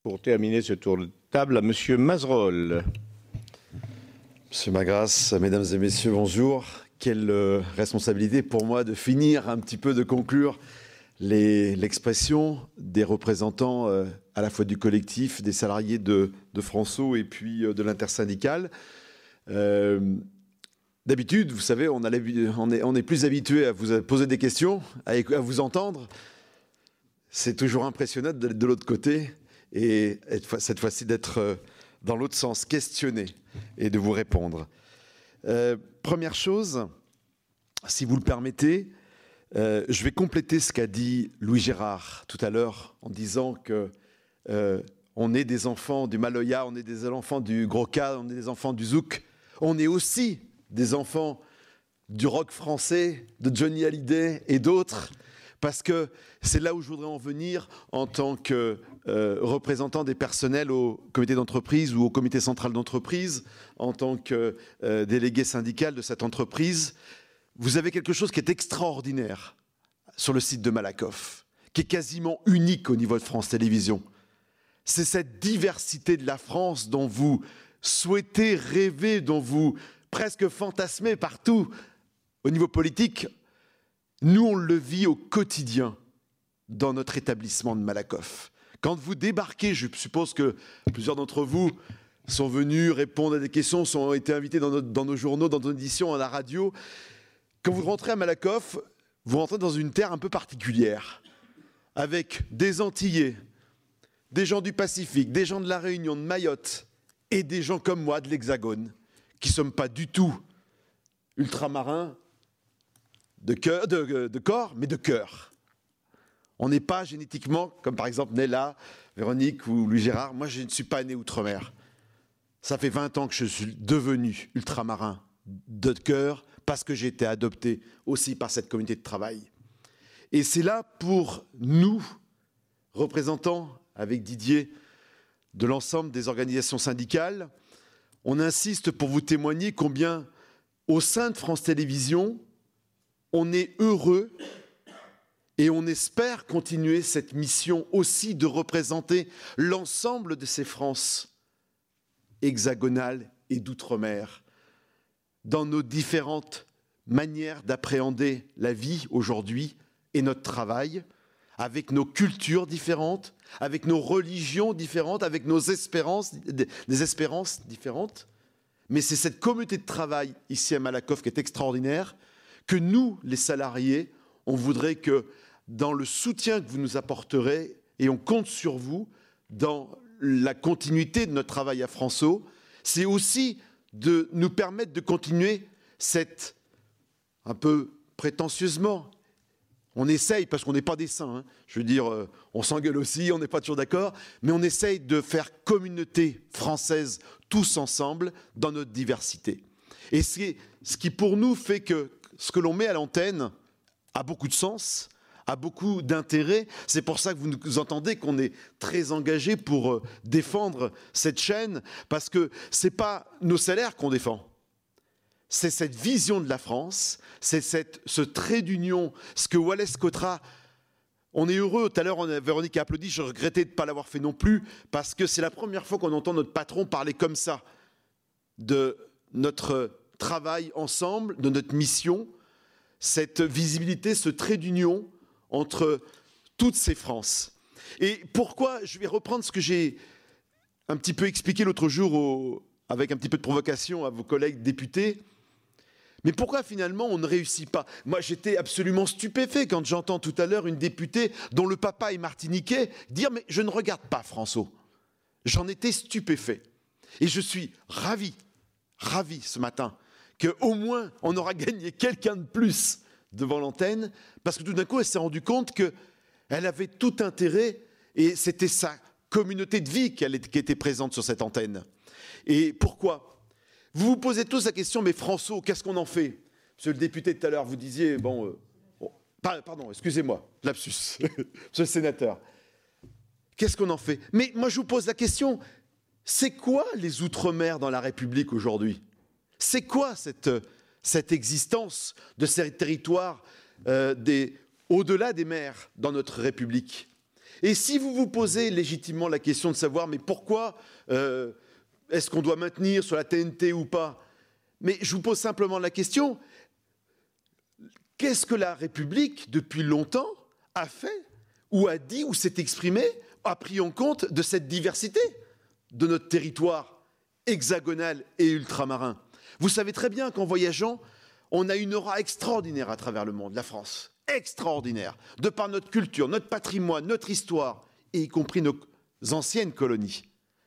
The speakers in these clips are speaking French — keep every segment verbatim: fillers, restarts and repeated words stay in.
pour terminer ce tour de table, à Monsieur Mazerolle. Monsieur Magras, mesdames et messieurs, bonjour. Quelle euh, responsabilité pour moi de finir un petit peu, de conclure l'expression des représentants euh, à la fois du collectif, des salariés de, de François et puis euh, de l'intersyndicale. Euh, D'habitude, vous savez, on, a on, est, on est plus habitué à vous poser des questions, à, à vous entendre. C'est toujours impressionnant d'être de l'autre côté et être, cette fois-ci d'être dans l'autre sens, questionné et de vous répondre. Euh, première chose, si vous le permettez, euh, je vais compléter ce qu'a dit Louis Gérard tout à l'heure en disant que euh, on est des enfants du Maloya, on est des enfants du Gros-Ka, on est des enfants du Zouk, on est aussi des enfants du rock français, de Johnny Hallyday et d'autres, parce que c'est là où je voudrais en venir en tant que euh, représentant des personnels au comité d'entreprise ou au comité central d'entreprise, en tant que euh, délégué syndical de cette entreprise. Vous avez quelque chose qui est extraordinaire sur le site de Malakoff, qui est quasiment unique au niveau de France Télévisions. C'est cette diversité de la France dont vous souhaitez rêver, dont vous presque fantasmé partout au niveau politique. Nous, on le vit au quotidien dans notre établissement de Malakoff. Quand vous débarquez, je suppose que plusieurs d'entre vous sont venus répondre à des questions, ont été invités dans, notre, dans nos journaux, dans nos éditions, à la radio. Quand vous rentrez à Malakoff, vous rentrez dans une terre un peu particulière, avec des Antillais, des gens du Pacifique, des gens de la Réunion, de Mayotte, et des gens comme moi de l'Hexagone, qui ne sommes pas du tout ultramarins de, cœur, de, de corps, mais de cœur. On n'est pas génétiquement, comme par exemple Nella, Véronique ou Louis Gérard. Moi, je ne suis pas né outre-mer. Ça fait vingt ans que je suis devenu ultramarin de cœur parce que j'ai été adopté aussi par cette communauté de travail. Et c'est là pour nous, représentants avec Didier de l'ensemble des organisations syndicales, on insiste pour vous témoigner combien, au sein de France Télévisions, on est heureux et on espère continuer cette mission aussi de représenter l'ensemble de ces Frances hexagonales et d'outre-mer dans nos différentes manières d'appréhender la vie aujourd'hui et notre travail, avec nos cultures différentes, avec nos religions différentes, avec nos espérances, des espérances différentes. Mais c'est cette communauté de travail ici à Malakoff qui est extraordinaire, que nous, les salariés, on voudrait que dans le soutien que vous nous apporterez, et on compte sur vous, dans la continuité de notre travail à François, c'est aussi de nous permettre de continuer cette, un peu prétentieusement, on essaye, parce qu'on n'est pas des saints, hein. Je veux dire, euh, on s'engueule aussi, on n'est pas toujours d'accord, mais on essaye de faire communauté française tous ensemble dans notre diversité. Et c'est ce qui pour nous fait que ce que l'on met à l'antenne a beaucoup de sens, a beaucoup d'intérêt. C'est pour ça que vous nous entendez qu'on est très engagé pour euh, défendre cette chaîne, parce que ce n'est pas nos salaires qu'on défend. C'est cette vision de la France, c'est cette, ce trait d'union, ce que Wallace Cotra, on est heureux, tout à l'heure Véronique a applaudi, je regrettais de ne pas l'avoir fait non plus, parce que c'est la première fois qu'on entend notre patron parler comme ça, de notre travail ensemble, de notre mission, cette visibilité, ce trait d'union entre toutes ces Frances. Et pourquoi, je vais reprendre ce que j'ai un petit peu expliqué l'autre jour au, avec un petit peu de provocation à vos collègues députés. Mais pourquoi finalement on ne réussit pas? Moi j'étais absolument stupéfait quand j'entends tout à l'heure une députée dont le papa est martiniquais dire mais je ne regarde pas François. J'en étais stupéfait. Et je suis ravi, ravi ce matin qu'au moins on aura gagné quelqu'un de plus devant l'antenne, parce que tout d'un coup elle s'est rendue compte qu'elle avait tout intérêt et c'était sa communauté de vie qui était présente sur cette antenne. Et pourquoi? Vous vous posez tous la question, mais François, qu'est-ce qu'on en fait? Monsieur le député, tout à l'heure, vous disiez, bon, euh, bon pardon, excusez-moi, lapsus, monsieur le sénateur, qu'est-ce qu'on en fait? Mais moi, je vous pose la question, c'est quoi les Outre-mer dans la République aujourd'hui? C'est quoi cette, cette existence de ces territoires euh, des, au-delà des mers dans notre République? Et si vous vous posez légitimement la question de savoir, mais pourquoi euh, est-ce qu'on doit maintenir sur la T N T ou pas? Mais je vous pose simplement la question, qu'est-ce que la République, depuis longtemps, a fait, ou a dit, ou s'est exprimé, a pris en compte de cette diversité de notre territoire hexagonal et ultramarin? Vous savez très bien qu'en voyageant, on a une aura extraordinaire à travers le monde, la France. Extraordinaire, de par notre culture, notre patrimoine, notre histoire, et y compris nos anciennes colonies.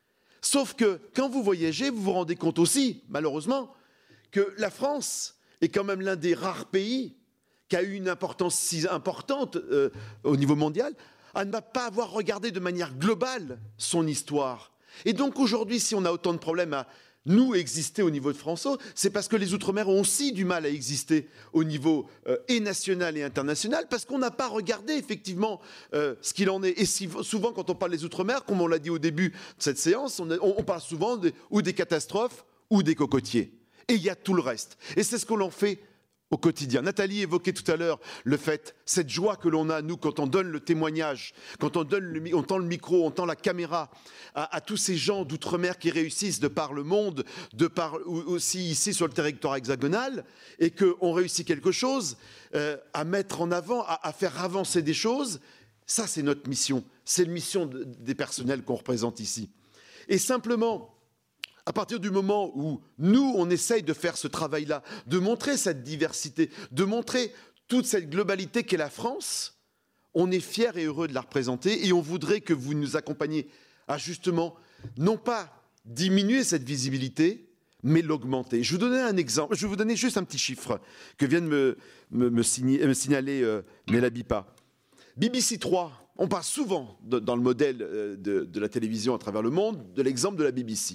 Sauf que quand vous voyagez, vous vous rendez compte aussi, malheureusement, que la France est quand même l'un des rares pays qui a eu une importance si importante euh, au niveau mondial, à ne pas avoir regardé de manière globale son histoire. Et donc aujourd'hui, si on a autant de problèmes à nous exister au niveau de François, c'est parce que les Outre-mer ont aussi du mal à exister au niveau euh, et national et international, parce qu'on n'a pas regardé effectivement euh, ce qu'il en est. Et si, souvent, quand on parle des Outre-mer, comme on l'a dit au début de cette séance, on, a, on, on parle souvent de, ou des catastrophes ou des cocotiers. Et il y a tout le reste. Et c'est ce que l'on fait au quotidien. Nathalie évoquait tout à l'heure le fait, cette joie que l'on a, nous, quand on donne le témoignage, quand on, donne le, on tend le micro, on tend la caméra à, à tous ces gens d'outre-mer qui réussissent de par le monde, de par aussi ici sur le territoire hexagonal, et qu'on réussit quelque chose euh, à mettre en avant, à, à faire avancer des choses. Ça, c'est notre mission. C'est la mission de, des personnels qu'on représente ici. Et simplement, à partir du moment où nous, on essaye de faire ce travail-là, de montrer cette diversité, de montrer toute cette globalité qu'est la France, on est fiers et heureux de la représenter et on voudrait que vous nous accompagniez à justement, non pas diminuer cette visibilité, mais l'augmenter. Je vais vous donner un exemple, je vais vous donner juste un petit chiffre que vient de me, me, me, signer, me signaler euh, Nella Bipa. B B C trois, on parle souvent de, dans le modèle de, de la télévision à travers le monde, de l'exemple de la B B C.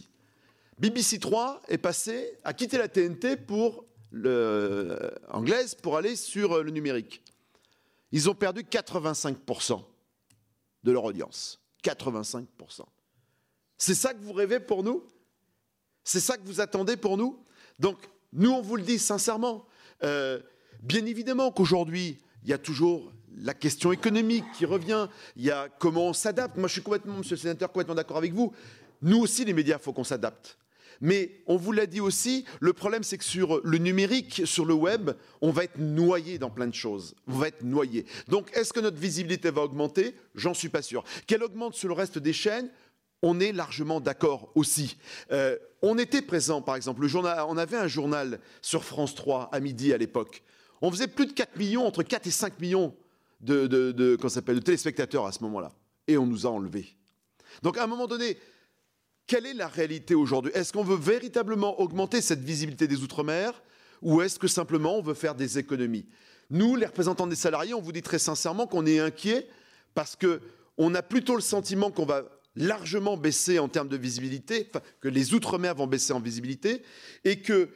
B B C trois est passé à quitter la T N T pour le, euh, anglaise pour aller sur le numérique. Ils ont perdu quatre-vingt-cinq pour cent de leur audience. quatre-vingt-cinq pour cent. C'est ça que vous rêvez pour nous? C'est ça que vous attendez pour nous? Donc, nous, on vous le dit sincèrement. Euh, bien évidemment qu'aujourd'hui, il y a toujours la question économique qui revient. Il y a comment on s'adapte. Moi, je suis complètement, monsieur le sénateur, complètement d'accord avec vous. Nous aussi, les médias, il faut qu'on s'adapte. Mais on vous l'a dit aussi, le problème c'est que sur le numérique, sur le web, on va être noyé dans plein de choses. On va être noyé. Donc est-ce que notre visibilité va augmenter? J'en suis pas sûr. Qu'elle augmente sur le reste des chaînes? On est largement d'accord aussi. Euh, on était présent, par exemple, le journal, on avait un journal sur France trois à midi à l'époque. On faisait plus de quatre millions, entre quatre et cinq millions de, de, de, qu'on s'appelle, de téléspectateurs à ce moment-là. Et on nous a enlevés. Donc à un moment donné, quelle est la réalité aujourd'hui? Est-ce qu'on veut véritablement augmenter cette visibilité des Outre-mer ou est-ce que simplement on veut faire des économies? Nous, les représentants des salariés, on vous dit très sincèrement qu'on est inquiets parce qu'on a plutôt le sentiment qu'on va largement baisser en termes de visibilité, enfin, que les Outre-mer vont baisser en visibilité et que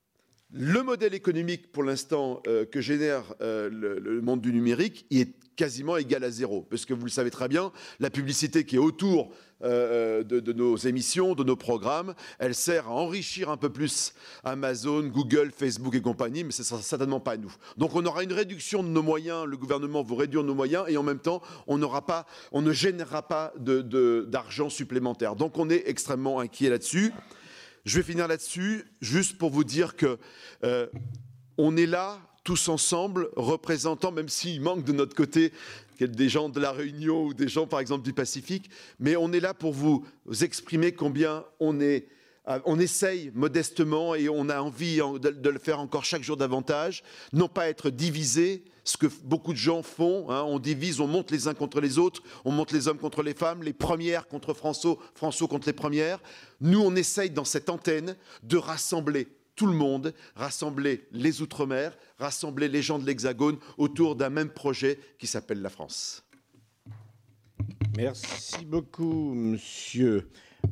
le modèle économique, pour l'instant, euh, que génère euh, le, le monde du numérique, il est quasiment égal à zéro. Parce que vous le savez très bien, la publicité qui est autour euh, de, de nos émissions, de nos programmes, elle sert à enrichir un peu plus Amazon, Google, Facebook et compagnie, mais ce ne sera certainement pas à nous. Donc on aura une réduction de nos moyens, le gouvernement va réduire nos moyens, et en même temps, on, n'aura pas, on ne générera pas de, de, d'argent supplémentaire. Donc on est extrêmement inquiet là-dessus. Je vais finir là-dessus, juste pour vous dire que euh, on est là, tous ensemble, représentant, même s'il manque de notre côté des gens de la Réunion ou des gens, par exemple, du Pacifique, mais on est là pour vous exprimer combien on est... On essaye modestement et on a envie de le faire encore chaque jour davantage, non pas être divisé, ce que beaucoup de gens font, hein, on divise, on monte les uns contre les autres, on monte les hommes contre les femmes, les premières contre François, François contre les premières. Nous, on essaye dans cette antenne de rassembler tout le monde, rassembler les Outre-mer, rassembler les gens de l'Hexagone autour d'un même projet qui s'appelle la France. Merci beaucoup, monsieur.